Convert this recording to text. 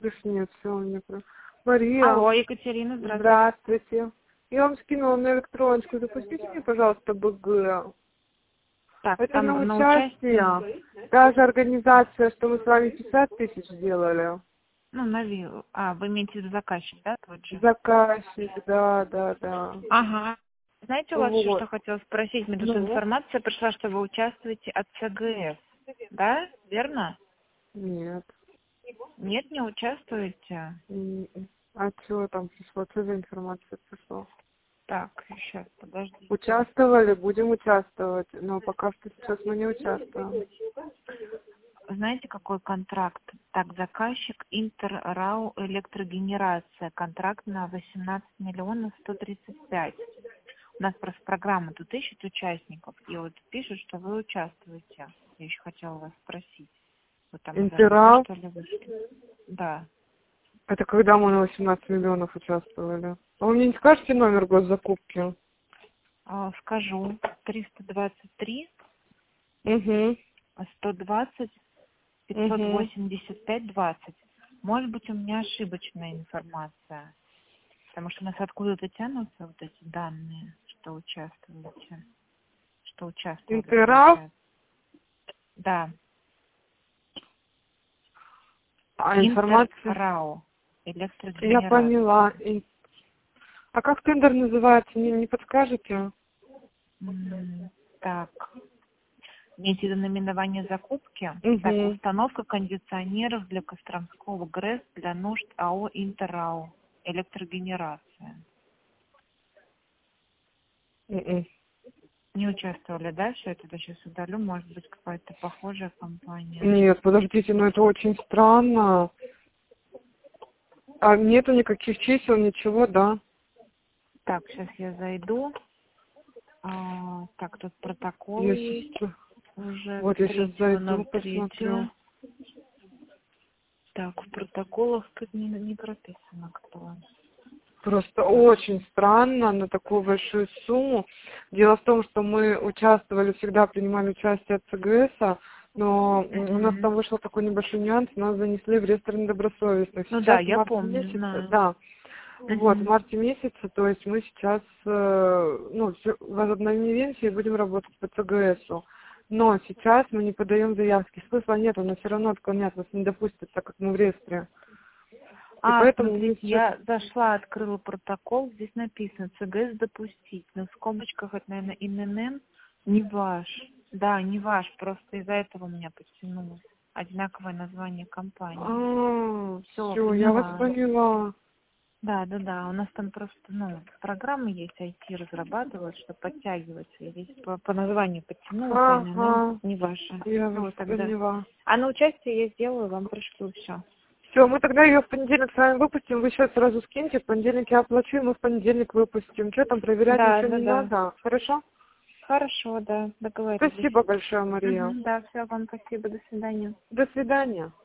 Нет, все, мне прям. Мария. Алло, Екатерина, здравствуйте. Здравствуйте. Я вам скинула на электроночку. Запустите мне, пожалуйста, БГ. Так, Это там на на участие. Та же организация, что мы с вами 50 тысяч сделали. Ну, вы имеете в виду заказчик, да, тот же? Заказчик, да. Ага. Знаете, у вас еще Вот. что хотела спросить? Мне тут Ну? информация пришла, что вы участвуете от ЦГС. Да, верно? Нет. Нет, не участвуете? А что там пришло? Что за информация пришла? Так, сейчас, подождите. Участвовали, будем участвовать, но пока что сейчас мы не участвуем. Знаете, какой контракт? Так, заказчик Интеррау электрогенерация. Контракт на 18 миллионов 135. У нас просто программа тут ищет участников. И вот пишут, что вы участвуете. Я еще хотела вас спросить. Вы там из Интеррау? что ли вышли? Да. Это когда мы на 18 миллионов участвовали? А вы мне не скажете номер госзакупки? Скажу. 323 Угу. 120 585 20. Может быть, у меня ошибочная информация. Потому что у нас откуда-то тянутся вот эти данные, что участвуете. Что участвовали. Интеррау? получается. Да. А информация? Интеррау. Я Электрогенерация. поняла. А как тендер называется? Не подскажете? Так. Имеете в виду наименование закупки? Угу. Так, установка кондиционеров для Костромского ГРЭС для нужд АО «Интеррау». Электрогенерация. Не участвовали, да? Все это я сейчас удалю. Может быть, какая-то похожая компания. Нет, подождите, но это очень странно. А нету никаких чисел, ничего, да? Так, сейчас я зайду. Так, тут протокол Я есть. сейчас... Уже Вот я сейчас зайду, 3.03. посмотрю. Так, в протоколах тут не прописано, кто. Просто очень странно на такую большую сумму. Дело в том, что мы участвовали, всегда принимали участие от ЦГС, но у нас там вышел такой небольшой нюанс, нас занесли в реестр недобросовестных. Ну Сейчас да, в я марте помню, месяце, знаю. да. Вот, в марте месяце, то есть мы сейчас, возобновим и будем работать по ЦГСу. Но сейчас мы не подаем заявки. Смысла нет, она все равно отклонят, нас не допустят, так как мы в реестре. И поэтому мы Смотрите, сейчас... я зашла, открыла протокол, здесь написано ЦГС допустить, но в скобочках это, наверное, ИНН не ваш. Да, не ваш, просто из-за этого у меня подтянулось. Одинаковое название компании. Все, я вас поняла. Да, у нас там просто, программы есть, IT разрабатывают, чтобы подтягиваться. И здесь по названию подтянулась, а ИНН не ваша. Я вас поняла. А на участие я сделаю, вам пришлю все. Все, мы тогда ее в понедельник с вами выпустим, вы сейчас сразу скиньте, в понедельник я оплачу, и мы в понедельник выпустим. Что там, проверять ничего не надо? Хорошо? Хорошо, да, договорились. Спасибо большое, Мария. Да, все, вам спасибо, до свидания. До свидания.